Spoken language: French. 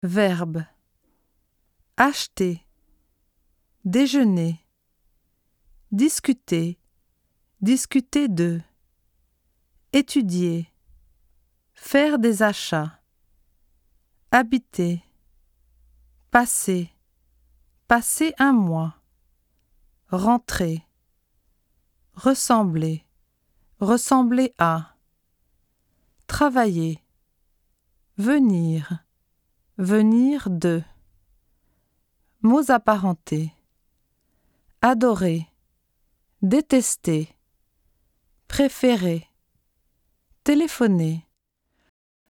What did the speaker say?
Verbe. Acheter, déjeuner, discuter, discuter de, étudier, faire des achats, habiter, passer, passer un mois, rentrer, ressembler, ressembler à, travailler, venir, venir de, mots apparentés, adorer, détester, préférer, téléphoner,